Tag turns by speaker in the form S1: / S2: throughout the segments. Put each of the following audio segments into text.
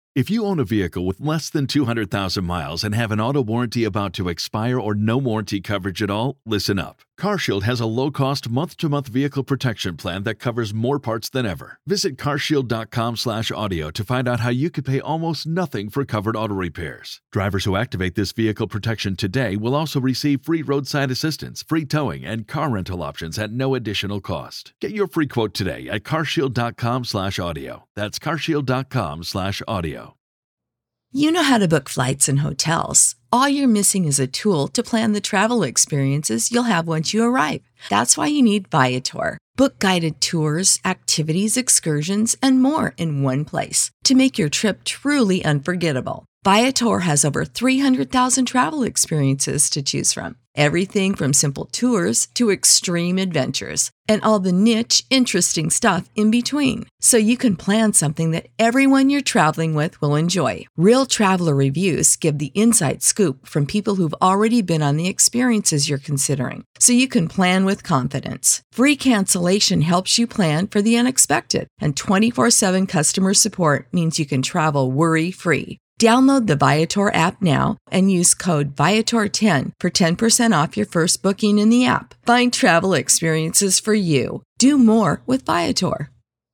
S1: If you own a vehicle with less than 200,000 miles and have an auto warranty about to expire or no warranty coverage at all, listen up. CarShield has a low-cost month-to-month vehicle protection plan that covers more parts than ever. Visit carshield.com/audio to find out how you could pay almost nothing for covered auto repairs. Drivers who activate this vehicle protection today will also receive free roadside assistance, free towing, and car rental options at no additional cost. Get your free quote today at carshield.com/audio. That's carshield.com/audio.
S2: You know how to book flights and hotels. All you're missing is a tool to plan the travel experiences you'll have once you arrive. That's why you need Viator. Book guided tours, activities, excursions, and more in one place to make your trip truly unforgettable. Viator has over 300,000 travel experiences to choose from. Everything from simple tours to extreme adventures and all the niche, interesting stuff in between. So you can plan something that everyone you're traveling with will enjoy. Real traveler reviews give the inside scoop from people who've already been on the experiences you're considering. So you can plan with confidence. Free cancellation helps you plan for the unexpected. And 24/7 customer support means you can travel worry-free. Download the Viator app now and use code Viator10 for 10% off your first booking in the app. Find travel experiences for you. Do more with Viator.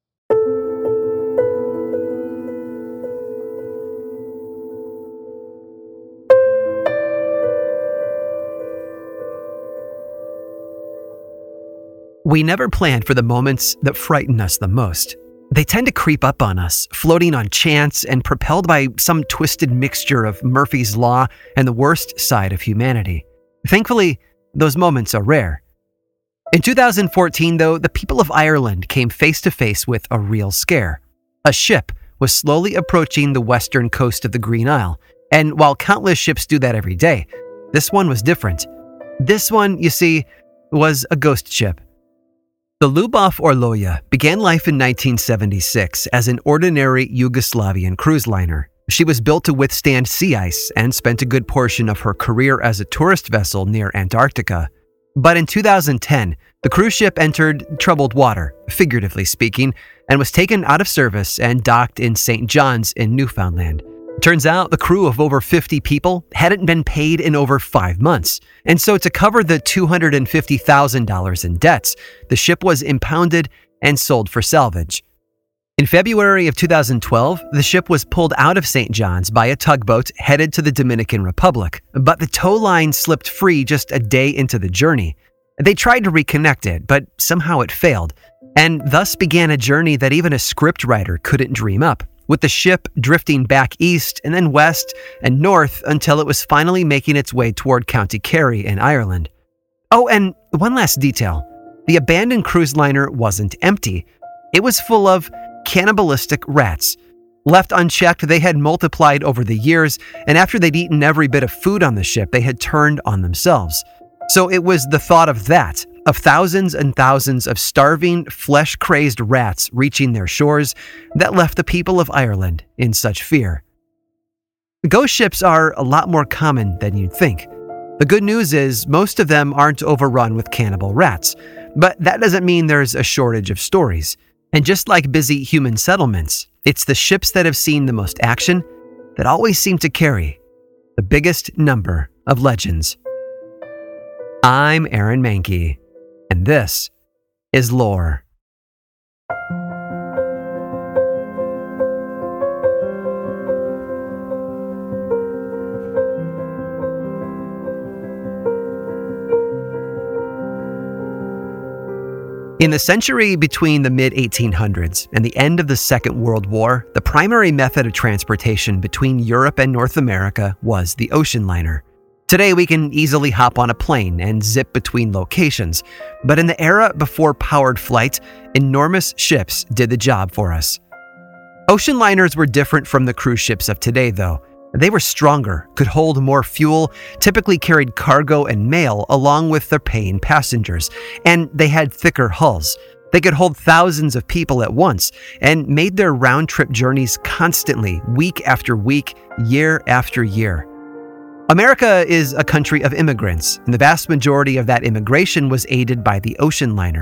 S3: We never plan for the moments that frighten us the most. They tend to creep up on us, floating on chance and propelled by some twisted mixture of Murphy's Law and the worst side of humanity. Thankfully, those moments are rare. In 2014, though, the people of Ireland came face to face with a real scare. A ship was slowly approaching the western coast of the Green Isle, and while countless ships do that every day, this one was different. This one, you see, was a ghost ship. The Lubov Orloya began life in 1976 as an ordinary Yugoslavian cruise liner. She was built to withstand sea ice and spent a good portion of her career as a tourist vessel near Antarctica. But in 2010, the cruise ship entered troubled water, figuratively speaking, and was taken out of service and docked in St. John's in Newfoundland. Turns out the crew of over 50 people hadn't been paid in over 5 months. And so to cover the $250,000 in debts, the ship was impounded and sold for salvage. In February of 2012, the ship was pulled out of St. John's by a tugboat headed to the Dominican Republic, but the tow line slipped free just a day into the journey. They tried to reconnect it, but somehow it failed, and thus began a journey that even a scriptwriter couldn't dream up, with the ship drifting back east and then west and north until it was finally making its way toward County Kerry in Ireland. Oh, and one last detail. The abandoned cruise liner wasn't empty. It was full of cannibalistic rats. Left unchecked, they had multiplied over the years, and after they'd eaten every bit of food on the ship, they had turned on themselves. So it was the thought of that, of thousands and thousands of starving, flesh-crazed rats reaching their shores, that left the people of Ireland in such fear. Ghost ships are a lot more common than you'd think. The good news is most of them aren't overrun with cannibal rats, but that doesn't mean there's a shortage of stories. And just like busy human settlements, it's the ships that have seen the most action that always seem to carry the biggest number of legends. I'm Aaron Mahnke, and this is Lore. In the century between the mid-1800s and the end of the Second World War, the primary method of transportation between Europe and North America was the ocean liner. Today, we can easily hop on a plane and zip between locations, but in the era before powered flight, enormous ships did the job for us. Ocean liners were different from the cruise ships of today, though. They were stronger, could hold more fuel, typically carried cargo and mail along with their paying passengers, and they had thicker hulls. They could hold thousands of people at once and made their round-trip journeys constantly, week after week, year after year. America is a country of immigrants, and the vast majority of that immigration was aided by the ocean liner.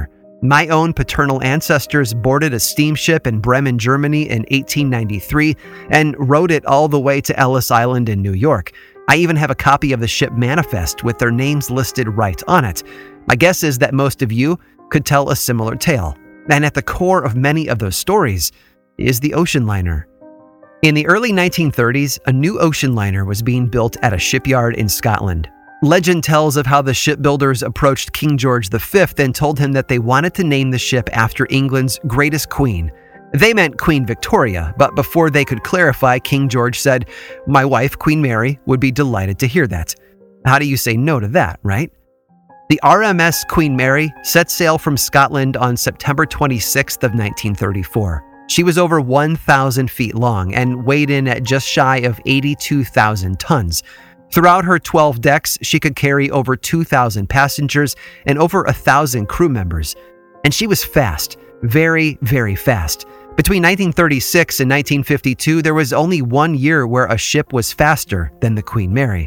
S3: My own paternal ancestors boarded a steamship in Bremen, Germany in 1893 and rowed it all the way to Ellis Island in New York. I even have a copy of the ship manifest with their names listed right on it. My guess is that most of you could tell a similar tale. And at the core of many of those stories is the ocean liner. In the early 1930s, a new ocean liner was being built at a shipyard in Scotland. Legend tells of how the shipbuilders approached King George V and told him that they wanted to name the ship after England's greatest queen. They meant Queen Victoria, but before they could clarify, King George said, "My wife, Queen Mary, would be delighted to hear that." How do you say no to that, right? The RMS Queen Mary set sail from Scotland on September 26th of 1934. She was over 1,000 feet long and weighed in at just shy of 82,000 tons. Throughout her 12 decks, she could carry over 2,000 passengers and over 1,000 crew members. And she was fast, very, very fast. Between 1936 and 1952, there was only 1 year where a ship was faster than the Queen Mary.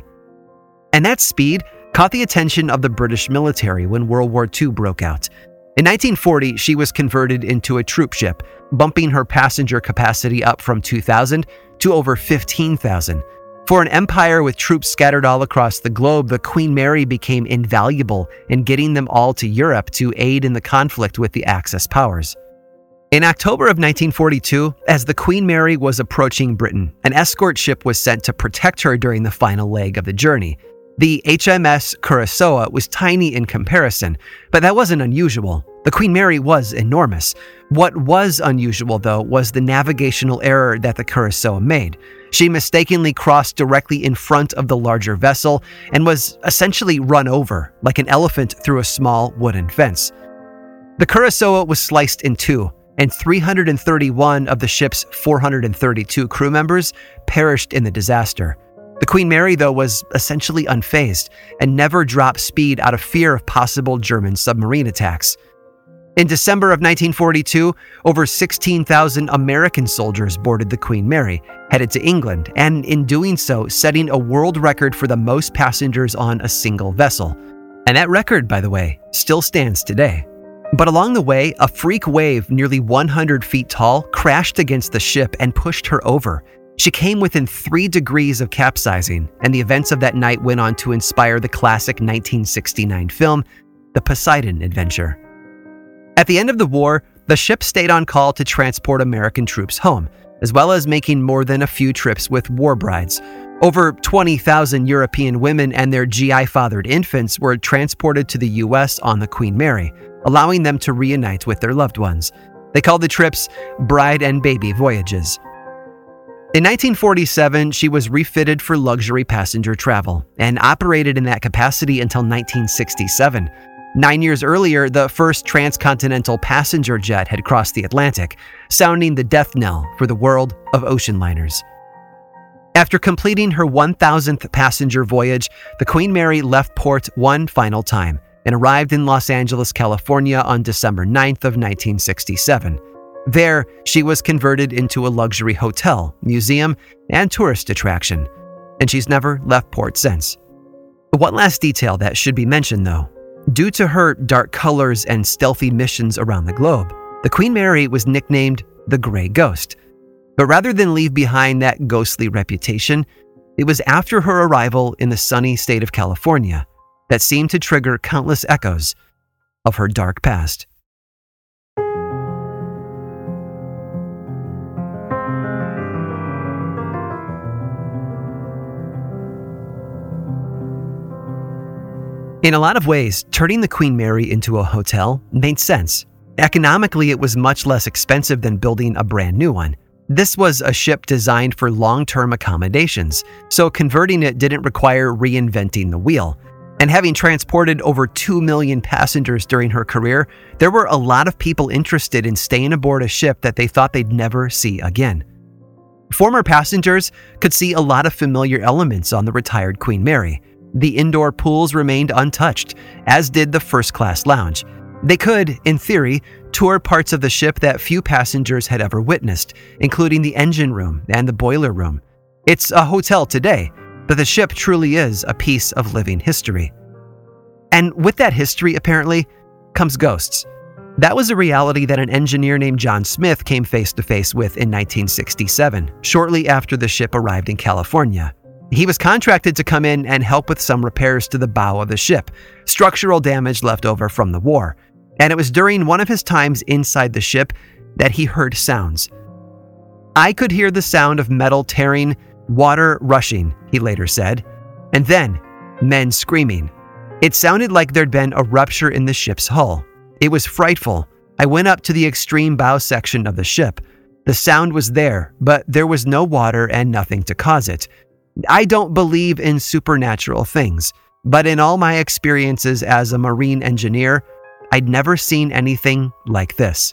S3: And that speed caught the attention of the British military when World War II broke out. In 1940, she was converted into a troop ship, bumping her passenger capacity up from 2,000 to over 15,000. For an empire with troops scattered all across the globe, the Queen Mary became invaluable in getting them all to Europe to aid in the conflict with the Axis powers. In October of 1942, as the Queen Mary was approaching Britain, an escort ship was sent to protect her during the final leg of the journey. The HMS Curaçao was tiny in comparison, but that wasn't unusual. The Queen Mary was enormous. What was unusual, though, was the navigational error that the Curaçao made. She mistakenly crossed directly in front of the larger vessel and was essentially run over, like an elephant through a small wooden fence. The Curaçao was sliced in two, and 331 of the ship's 432 crew members perished in the disaster. The Queen Mary, though, was essentially unfazed and never dropped speed out of fear of possible German submarine attacks. In December of 1942, over 16,000 American soldiers boarded the Queen Mary, headed to England, and in doing so, setting a world record for the most passengers on a single vessel. And that record, by the way, still stands today. But along the way, a freak wave nearly 100 feet tall crashed against the ship and pushed her over. She came within 3 degrees of capsizing, and the events of that night went on to inspire the classic 1969 film, The Poseidon Adventure. At the end of the war, the ship stayed on call to transport American troops home, as well as making more than a few trips with war brides. Over 20,000 European women and their GI-fathered infants were transported to the U.S. on the Queen Mary, allowing them to reunite with their loved ones. They called the trips bride and baby voyages. In 1947, she was refitted for luxury passenger travel and operated in that capacity until 1967. 9 years earlier, the first transcontinental passenger jet had crossed the Atlantic, sounding the death knell for the world of ocean liners. After completing her 1,000th passenger voyage, the Queen Mary left port one final time and arrived in Los Angeles, California on December 9th of 1967. There, she was converted into a luxury hotel, museum, and tourist attraction, and she's never left port since. One last detail that should be mentioned, though. Due to her dark colors and stealthy missions around the globe, the Queen Mary was nicknamed the Gray Ghost. But rather than leave behind that ghostly reputation, it was after her arrival in the sunny state of California that seemed to trigger countless echoes of her dark past. In a lot of ways, turning the Queen Mary into a hotel made sense. Economically, it was much less expensive than building a brand new one. This was a ship designed for long-term accommodations, so converting it didn't require reinventing the wheel. And having transported over 2 million passengers during her career, there were a lot of people interested in staying aboard a ship that they thought they'd never see again. Former passengers could see a lot of familiar elements on the retired Queen Mary. The indoor pools remained untouched, as did the first-class lounge. They could, in theory, tour parts of the ship that few passengers had ever witnessed, including the engine room and the boiler room. It's a hotel today, but the ship truly is a piece of living history. And with that history, apparently, comes ghosts. That was a reality that an engineer named John Smith came face to face with in 1967, shortly after the ship arrived in California. He was contracted to come in and help with some repairs to the bow of the ship, structural damage left over from the war. And it was during one of his times inside the ship that he heard sounds. "I could hear the sound of metal tearing, water rushing," he later said, and then men screaming. "It sounded like there'd been a rupture in the ship's hull. It was frightful. I went up to the extreme bow section of the ship. The sound was there, but there was no water and nothing to cause it. I don't believe in supernatural things, but in all my experiences as a marine engineer, I'd never seen anything like this."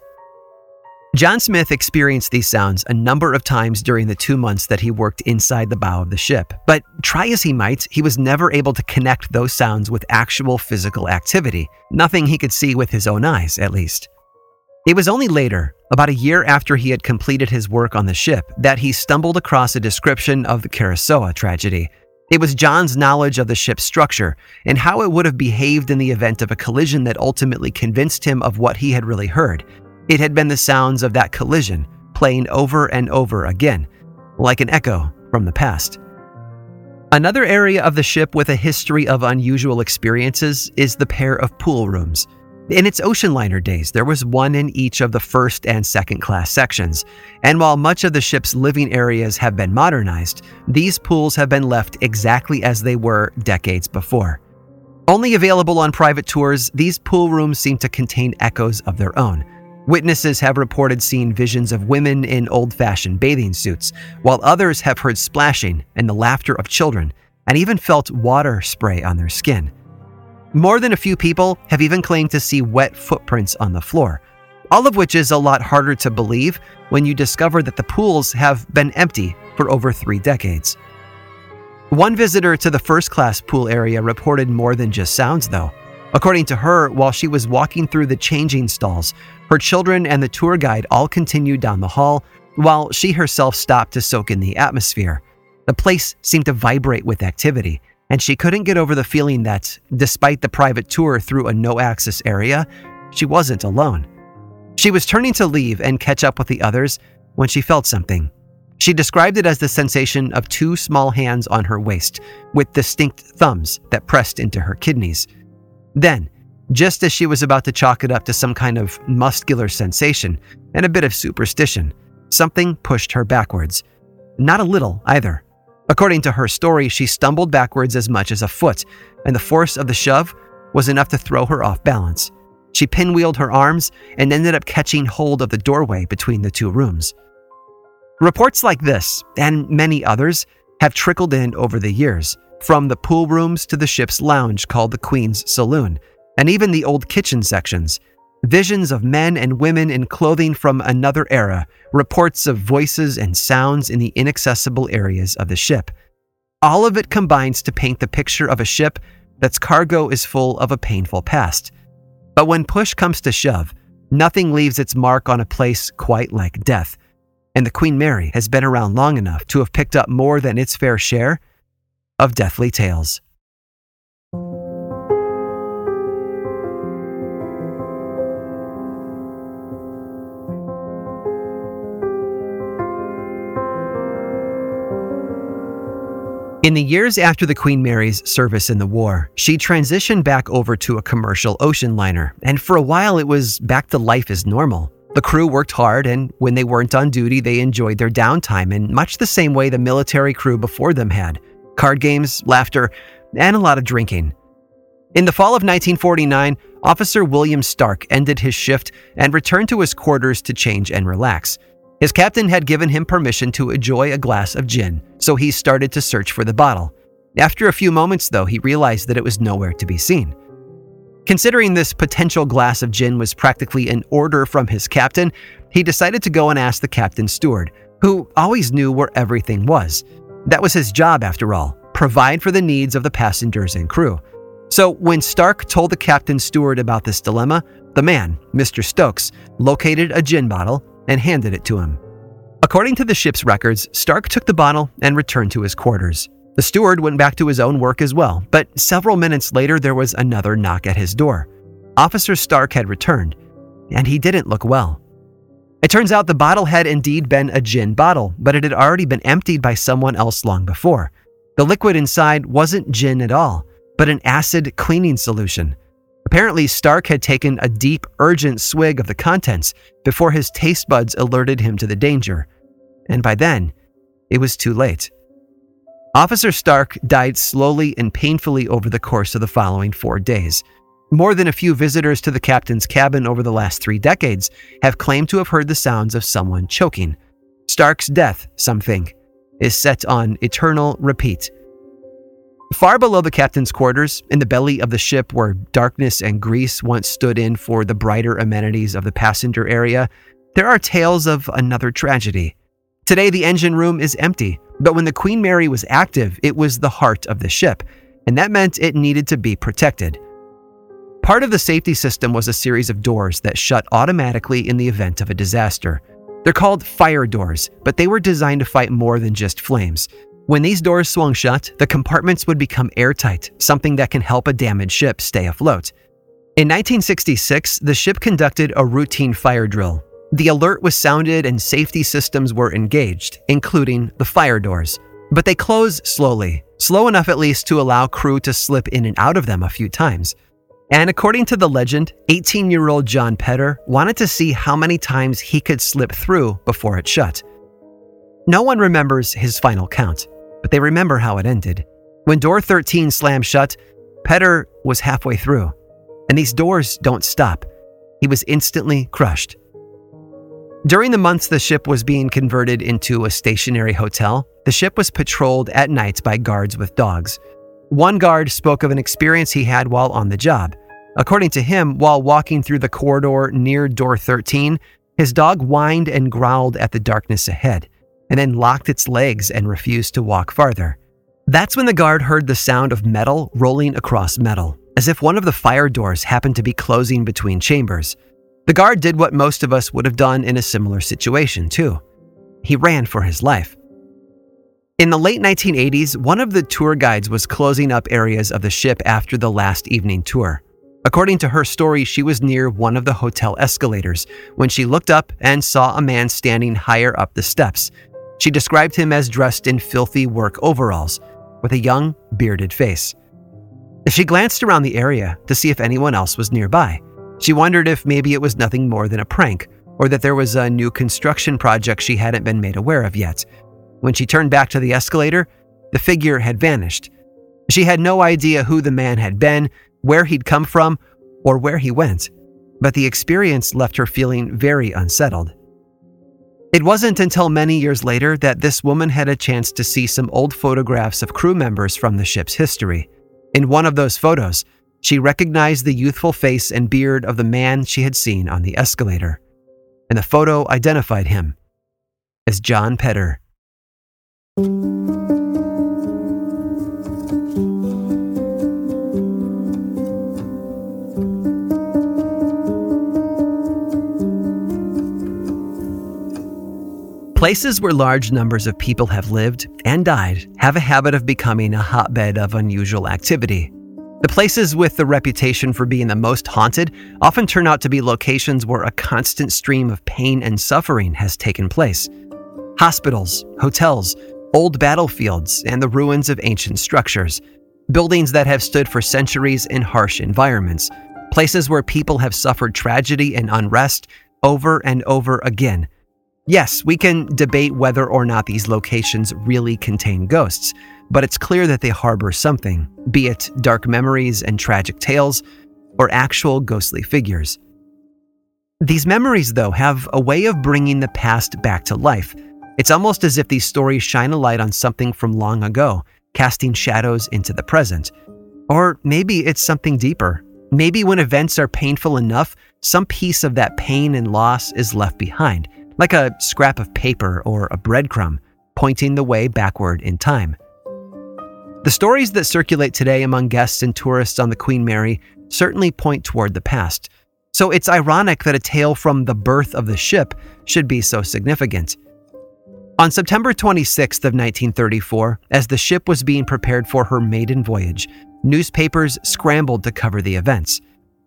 S3: John Smith experienced these sounds a number of times during the 2 months that he worked inside the bow of the ship, but try as he might, he was never able to connect those sounds with actual physical activity, nothing he could see with his own eyes, at least. It was only later, about a year after he had completed his work on the ship, that he stumbled across a description of the Curacao tragedy. It was John's knowledge of the ship's structure and how it would have behaved in the event of a collision that ultimately convinced him of what he had really heard. It had been the sounds of that collision, playing over and over again, like an echo from the past. Another area of the ship with a history of unusual experiences is the pair of pool rooms. In its ocean liner days, there was one in each of the first and second class sections, and while much of the ship's living areas have been modernized, these pools have been left exactly as they were decades before. Only available on private tours, these pool rooms seem to contain echoes of their own. Witnesses have reported seeing visions of women in old-fashioned bathing suits, while others have heard splashing and the laughter of children, and even felt water spray on their skin. More than a few people have even claimed to see wet footprints on the floor, all of which is a lot harder to believe when you discover that the pools have been empty for over 3 decades. One visitor to the first-class pool area reported more than just sounds, though. According to her, while she was walking through the changing stalls, her children and the tour guide all continued down the hall, while she herself stopped to soak in the atmosphere. The place seemed to vibrate with activity, and she couldn't get over the feeling that, despite the private tour through a no-access area, she wasn't alone. She was turning to leave and catch up with the others when she felt something. She described it as the sensation of 2 small hands on her waist, with distinct thumbs that pressed into her kidneys. Then, just as she was about to chalk it up to some kind of muscular sensation and a bit of superstition, something pushed her backwards. Not a little, either. According to her story, she stumbled backwards as much as a foot, and the force of the shove was enough to throw her off balance. She pinwheeled her arms and ended up catching hold of the doorway between the 2 rooms. Reports like this, and many others, have trickled in over the years, from the pool rooms to the ship's lounge called the Queen's Saloon, and even the old kitchen sections. Visions of men and women in clothing from another era, reports of voices and sounds in the inaccessible areas of the ship. All of it combines to paint the picture of a ship that's cargo is full of a painful past. But when push comes to shove, nothing leaves its mark on a place quite like death. And the Queen Mary has been around long enough to have picked up more than its fair share of deathly tales. In the years after the Queen Mary's service in the war, she transitioned back over to a commercial ocean liner, and for a while it was back to life as normal. The crew worked hard, and when they weren't on duty, they enjoyed their downtime in much the same way the military crew before them had. Card games, laughter, and a lot of drinking. In the fall of 1949, Officer William Stark ended his shift and returned to his quarters to change and relax. His captain had given him permission to enjoy a glass of gin, so he started to search for the bottle. After a few moments, though, he realized that it was nowhere to be seen. Considering this potential glass of gin was practically an order from his captain, he decided to go and ask the captain's steward, who always knew where everything was. That was his job, after all, provide for the needs of the passengers and crew. So when Stark told the captain's steward about this dilemma, the man, Mr. Stokes, located a gin bottle and handed it to him. According to the ship's records, Stark took the bottle and returned to his quarters. The steward went back to his own work as well, but several minutes later there was another knock at his door. Officer Stark had returned. and he didn't look well. It turns out the bottle had indeed been a gin bottle, but it had already been emptied by someone else long before. The liquid inside wasn't gin at all, but an acid cleaning solution. Apparently, Stark had taken a deep, urgent swig of the contents before his taste buds alerted him to the danger. And by then, it was too late. Officer Stark died slowly and painfully over the course of the following 4 days. More than a few visitors to the captain's cabin over the last 3 decades have claimed to have heard the sounds of someone choking. Stark's death, some think, is set on eternal repeat. Far below the captain's quarters, in the belly of the ship where darkness and grease once stood in for the brighter amenities of the passenger area, there are tales of another tragedy. Today, the engine room is empty, but when the Queen Mary was active, it was the heart of the ship, and that meant it needed to be protected. Part of the safety system was a series of doors that shut automatically in the event of a disaster. They're called fire doors, but they were designed to fight more than just flames. When these doors swung shut, the compartments would become airtight, something that can help a damaged ship stay afloat. In 1966, the ship conducted a routine fire drill. The alert was sounded and safety systems were engaged, including the fire doors. But they close slowly, slow enough at least to allow crew to slip in and out of them a few times. And according to the legend, 18-year-old John Petter wanted to see how many times he could slip through before it shut. No one remembers his final count, but they remember how it ended. When door 13 slammed shut, Petter was halfway through, and these doors don't stop. He was instantly crushed. During the months the ship was being converted into a stationary hotel, the ship was patrolled at night by guards with dogs. One guard spoke of an experience he had while on the job. According to him, while walking through the corridor near door 13, his dog whined and growled at the darkness ahead, and then locked its legs and refused to walk farther. That's when the guard heard the sound of metal rolling across metal, as if one of the fire doors happened to be closing between chambers. The guard did what most of us would have done in a similar situation, too. He ran for his life. In the late 1980s, one of the tour guides was closing up areas of the ship after the last evening tour. According to her story, she was near one of the hotel escalators when she looked up and saw a man standing higher up the steps. She described him as dressed in filthy work overalls, with a young, bearded face. She glanced around the area to see if anyone else was nearby. She wondered if maybe it was nothing more than a prank, or that there was a new construction project she hadn't been made aware of yet. When she turned back to the escalator, the figure had vanished. She had no idea who the man had been, where he'd come from, or where he went, but the experience left her feeling very unsettled. It wasn't until many years later that this woman had a chance to see some old photographs of crew members from the ship's history. In one of those photos, she recognized the youthful face and beard of the man she had seen on the escalator, and the photo identified him as John Petter. Places where large numbers of people have lived and died have a habit of becoming a hotbed of unusual activity. The places with the reputation for being the most haunted often turn out to be locations where a constant stream of pain and suffering has taken place. Hospitals, hotels, old battlefields, and the ruins of ancient structures. Buildings that have stood for centuries in harsh environments. Places where people have suffered tragedy and unrest over and over again. Yes, we can debate whether or not these locations really contain ghosts, but it's clear that they harbor something, be it dark memories and tragic tales, or actual ghostly figures. These memories, though, have a way of bringing the past back to life. It's almost as if these stories shine a light on something from long ago, casting shadows into the present. Or maybe it's something deeper. Maybe when events are painful enough, some piece of that pain and loss is left behind, like a scrap of paper or a breadcrumb, pointing the way backward in time. The stories that circulate today among guests and tourists on the Queen Mary certainly point toward the past. So it's ironic that a tale from the birth of the ship should be so significant. On September 26th of 1934, as the ship was being prepared for her maiden voyage, newspapers scrambled to cover the events.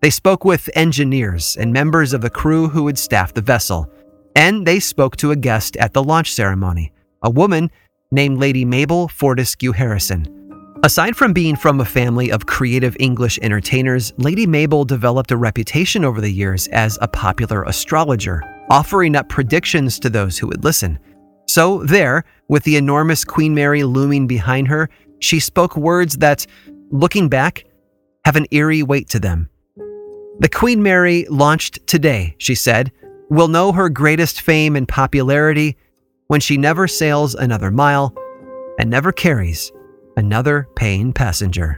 S3: They spoke with engineers and members of the crew who would staff the vessel. And they spoke to a guest at the launch ceremony, a woman named Lady Mabel Fortescue Harrison. Aside from being from a family of creative English entertainers, Lady Mabel developed a reputation over the years as a popular astrologer, offering up predictions to those who would listen. So there, with the enormous Queen Mary looming behind her, she spoke words that, looking back, have an eerie weight to them. "The Queen Mary launched today," she said, "will know her greatest fame and popularity when she never sails another mile and never carries another paying passenger."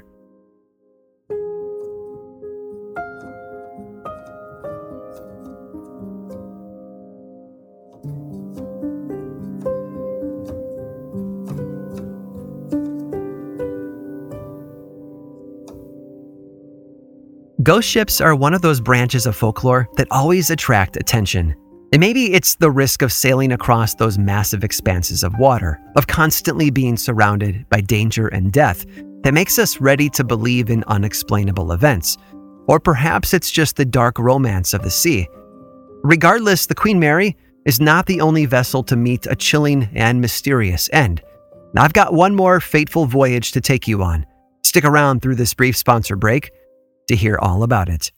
S3: Ghost ships are one of those branches of folklore that always attract attention. And maybe it's the risk of sailing across those massive expanses of water, of constantly being surrounded by danger and death, that makes us ready to believe in unexplainable events. Or perhaps it's just the dark romance of the sea. Regardless, the Queen Mary is not the only vessel to meet a chilling and mysterious end. Now, I've got one more fateful voyage to take you on. Stick around through this brief sponsor break to hear all about it.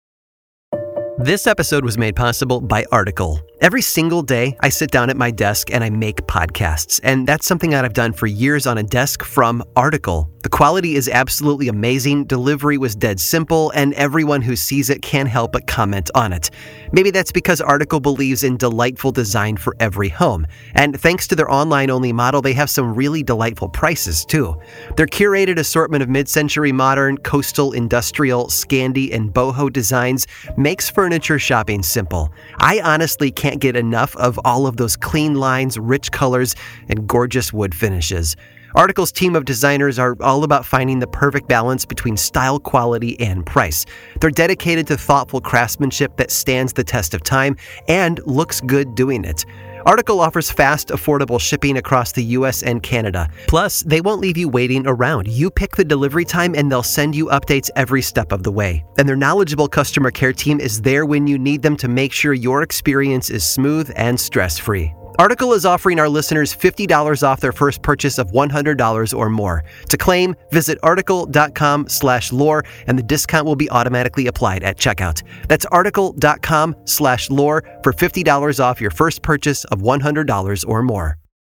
S3: This episode was made possible by Article. Every single day, I sit down at my desk and I make podcasts, and that's something that I've done for years on a desk from Article. The quality is absolutely amazing, delivery was dead simple, and everyone who sees it can't help but comment on it. Maybe that's because Article believes in delightful design for every home, and thanks to their online-only model, they have some really delightful prices too. Their curated assortment of mid-century modern, coastal, industrial, Scandi, and boho designs makes furniture shopping simple. I honestly can't get enough of all of those clean lines, rich colors, and gorgeous wood finishes. Article's team of designers are all about finding the perfect balance between style, quality, and price. They're dedicated to thoughtful craftsmanship that stands the test of time and looks good doing it. Article offers fast, affordable shipping across the US and Canada. Plus, they won't leave you waiting around. You pick the delivery time and they'll send you updates every step of the way. And their knowledgeable customer care team is there when you need them to make sure your experience is smooth and stress-free. Article is offering our listeners $50 off their first purchase of $100 or more. To claim, visit article.com/lore and the discount will be automatically applied at checkout. That's article.com/lore for $50 off your first purchase of $100 or more.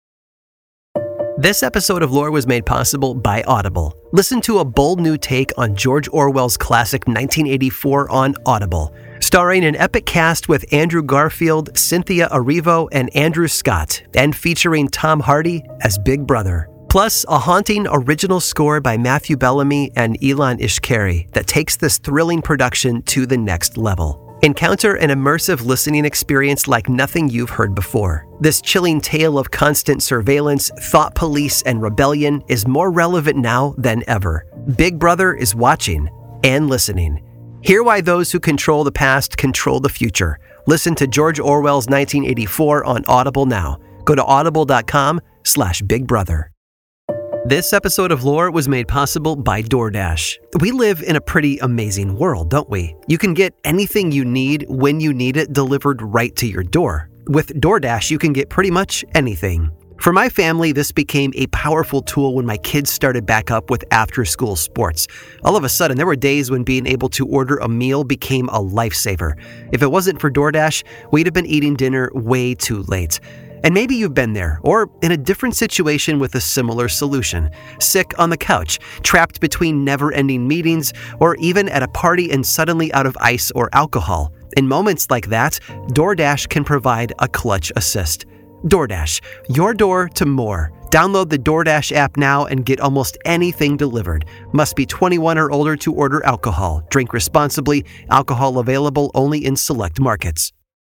S3: This episode of Lore was made possible by Audible. Listen to a bold new take on George Orwell's classic 1984 on Audible. Starring an epic cast with Andrew Garfield, Cynthia Erivo, and Andrew Scott, and featuring Tom Hardy as Big Brother. Plus, a haunting original score by Matthew Bellamy and Ilan Ishkari that takes this thrilling production to the next level. Encounter an immersive listening experience like nothing you've heard before. This chilling tale of constant surveillance, thought police, and rebellion is more relevant now than ever. Big Brother is watching and listening. Hear why those who control the past control the future. Listen to George Orwell's 1984 on Audible now. Go to audible.com/Big Brother. This episode of Lore was made possible by DoorDash. We live in a pretty amazing world, don't we? You can get anything you need when you need it delivered right to your door. With DoorDash, you can get pretty much anything. For my family, this became a powerful tool when my kids started back up with after-school sports. All of a sudden, there were days when being able to order a meal became a lifesaver. If it wasn't for DoorDash, we'd have been eating dinner way too late. And maybe you've been there, or in a different situation with a similar solution. Sick on the couch, trapped between never-ending meetings, or even at a party and suddenly out of ice or alcohol. In moments like that, DoorDash can provide a clutch assist. DoorDash, your door to more. Download the DoorDash app now and get almost anything delivered. Must be 21 or older to order alcohol. Drink responsibly. Alcohol available only in select markets.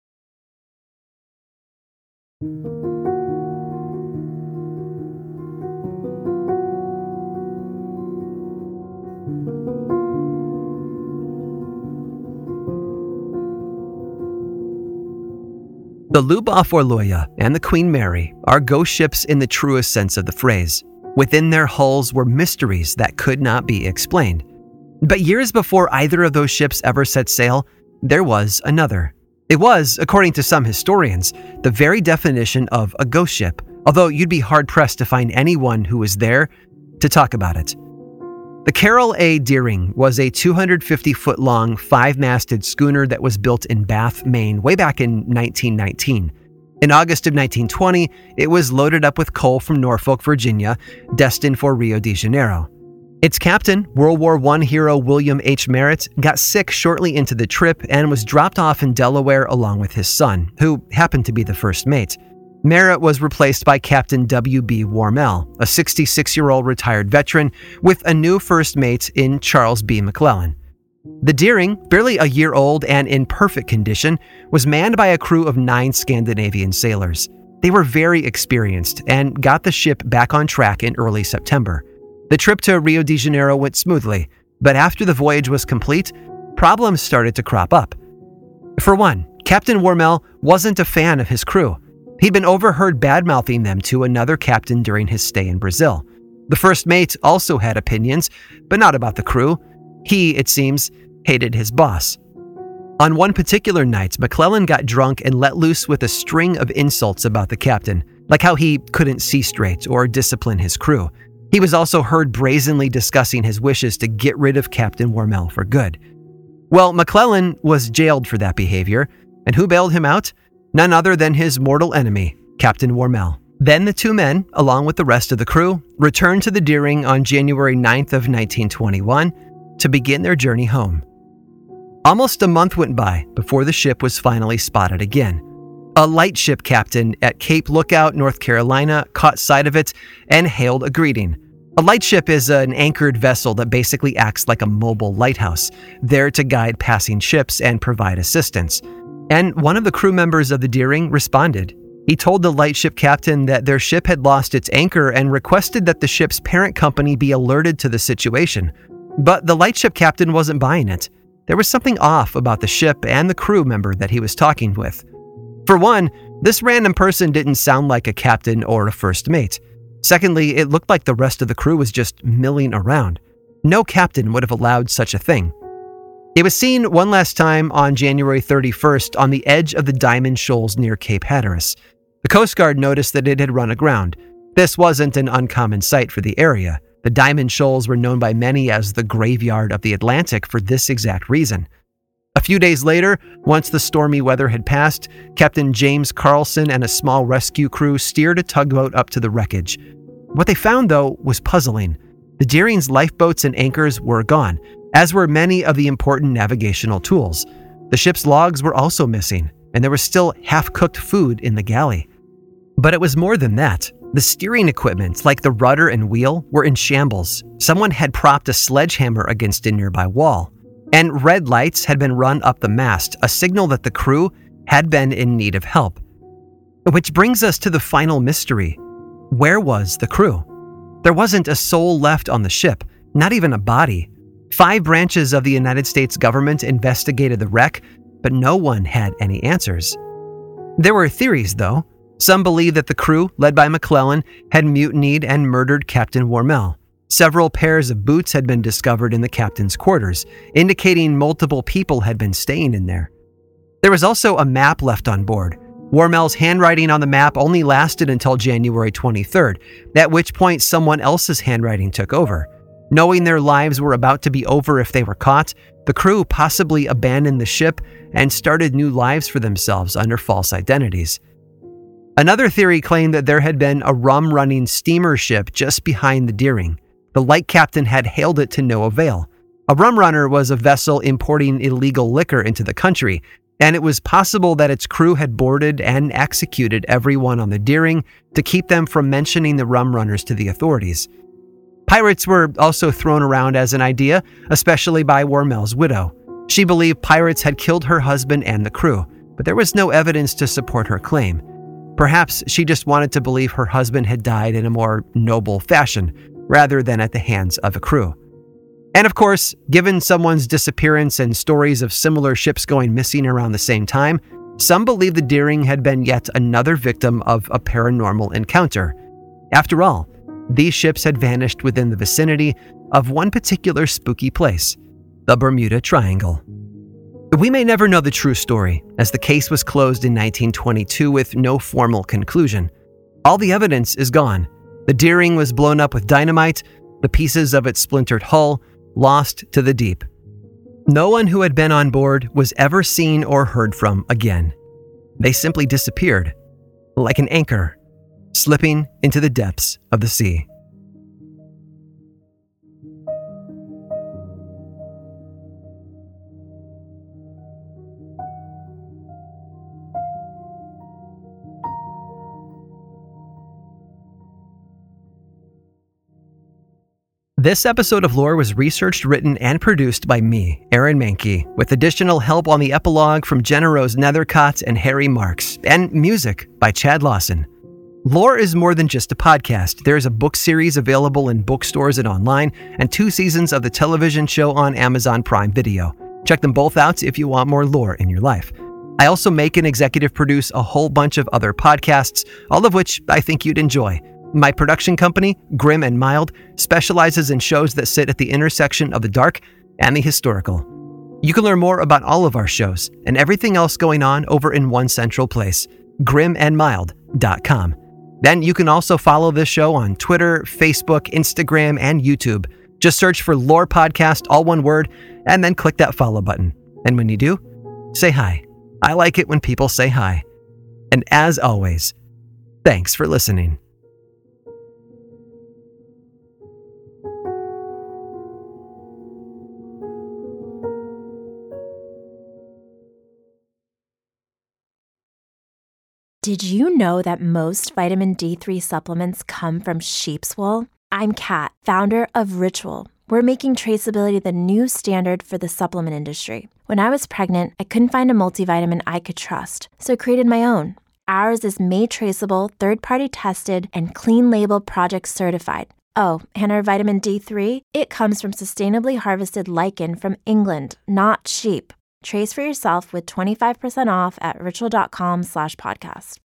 S3: The Lubov Orloya and the Queen Mary are ghost ships in the truest sense of the phrase. Within their hulls were mysteries that could not be explained. But years before either of those ships ever set sail, there was another. It was, according to some historians, the very definition of a ghost ship, although you'd be hard-pressed to find anyone who was there to talk about it. The Carroll A. Deering was a 250-foot-long, 5-masted schooner that was built in Bath, Maine, way back in 1919. In August of 1920, it was loaded up with coal from Norfolk, Virginia, destined for Rio de Janeiro. Its captain, World War I hero William H. Merritt, got sick shortly into the trip and was dropped off in Delaware along with his son, who happened to be the first mate. Merritt was replaced by Captain W.B. Warmell, a 66-year-old retired veteran, with a new first mate in Charles B. McClellan. The Deering, barely a year old and in perfect condition, was manned by a crew of 9 Scandinavian sailors. They were very experienced and got the ship back on track in early September. The trip to Rio de Janeiro went smoothly, but after the voyage was complete, problems started to crop up. For one, Captain Warmell wasn't a fan of his crew. He'd been overheard bad-mouthing them to another captain during his stay in Brazil. The first mate also had opinions, but not about the crew. He, it seems, hated his boss. On one particular night, McClellan got drunk and let loose with a string of insults about the captain, like how he couldn't see straight or discipline his crew. He was also heard brazenly discussing his wishes to get rid of Captain Warmell for good. Well, McClellan was jailed for that behavior, and who bailed him out? None other than his mortal enemy, Captain Warmell. Then the two men, along with the rest of the crew, returned to the Deering on January 9th of 1921 to begin their journey home. Almost a month went by before the ship was finally spotted again. A lightship captain at Cape Lookout, North Carolina, caught sight of it and hailed a greeting. A lightship is an anchored vessel that basically acts like a mobile lighthouse, there to guide passing ships and provide assistance. And one of the crew members of the Deering responded. He told the lightship captain that their ship had lost its anchor and requested that the ship's parent company be alerted to the situation. But the lightship captain wasn't buying it. There was something off about the ship and the crew member that he was talking with. For one, this random person didn't sound like a captain or a first mate. Secondly, it looked like the rest of the crew was just milling around. No captain would have allowed such a thing. It was seen one last time on January 31st on the edge of the Diamond Shoals near Cape Hatteras. The Coast Guard noticed that it had run aground. This wasn't an uncommon sight for the area. The Diamond Shoals were known by many as the graveyard of the Atlantic for this exact reason. A few days later, once the stormy weather had passed, Captain James Carlson and a small rescue crew steered a tugboat up to the wreckage. What they found, though, was puzzling. The Deering's lifeboats and anchors were gone, as were many of the important navigational tools. The ship's logs were also missing, and there was still half-cooked food in the galley. But it was more than that. The steering equipment, like the rudder and wheel, were in shambles. Someone had propped a sledgehammer against a nearby wall. And red lights had been run up the mast, a signal that the crew had been in need of help. Which brings us to the final mystery. Where was the crew? There wasn't a soul left on the ship, not even a body. 5 branches of the United States government investigated the wreck, but no one had any answers. There were theories, though. Some believed that the crew, led by McClellan, had mutinied and murdered Captain Warmell. Several pairs of boots had been discovered in the captain's quarters, indicating multiple people had been staying in there. There was also a map left on board. Warmell's handwriting on the map only lasted until January 23rd, at which point someone else's handwriting took over. Knowing their lives were about to be over if they were caught, the crew possibly abandoned the ship and started new lives for themselves under false identities. Another theory claimed that there had been a rum-running steamer ship just behind the Deering. The light captain had hailed it to no avail. A rum runner was a vessel importing illegal liquor into the country, and it was possible that its crew had boarded and executed everyone on the Deering to keep them from mentioning the rum runners to the authorities. Pirates were also thrown around as an idea, especially by Warmell's widow. She believed pirates had killed her husband and the crew, but there was no evidence to support her claim. Perhaps she just wanted to believe her husband had died in a more noble fashion, rather than at the hands of a crew. And of course, given someone's disappearance and stories of similar ships going missing around the same time, some believe the Deering had been yet another victim of a paranormal encounter. After all, these ships had vanished within the vicinity of one particular spooky place, the Bermuda Triangle. We may never know the true story, as the case was closed in 1922 with no formal conclusion. All the evidence is gone. The Deering was blown up with dynamite, the pieces of its splintered hull lost to the deep. No one who had been on board was ever seen or heard from again. They simply disappeared, like an anchor, slipping into the depths of the sea. This episode of Lore was researched, written, and produced by me, Aaron Mahnke, with additional help on the epilogue from Jenna Rose Nethercott and Harry Marks, and music by Chad Lawson. Lore is more than just a podcast. There is a book series available in bookstores and online, and 2 seasons of the television show on Amazon Prime Video. Check them both out if you want more lore in your life. I also make and executive produce a whole bunch of other podcasts, all of which I think you'd enjoy. My production company, Grim and Mild, specializes in shows that sit at the intersection of the dark and the historical. You can learn more about all of our shows and everything else going on over in one central place, grimandmild.com. Then you can also follow this show on Twitter, Facebook, Instagram, and YouTube. Just search for Lore Podcast, all one word, and then click that follow button. And when you do, say hi. I like it when people say hi. And as always, thanks for listening.
S4: Did you know that most vitamin D3 supplements come from sheep's wool? I'm Kat, founder of Ritual. We're making traceability the new standard for the supplement industry. When I was pregnant, I couldn't find a multivitamin I could trust, so I created my own. Ours is made traceable, third-party tested, and clean label project certified. Oh, and our vitamin D3? It comes from sustainably harvested lichen from England, not sheep. Trace for yourself with 25% off at ritual.com/podcast.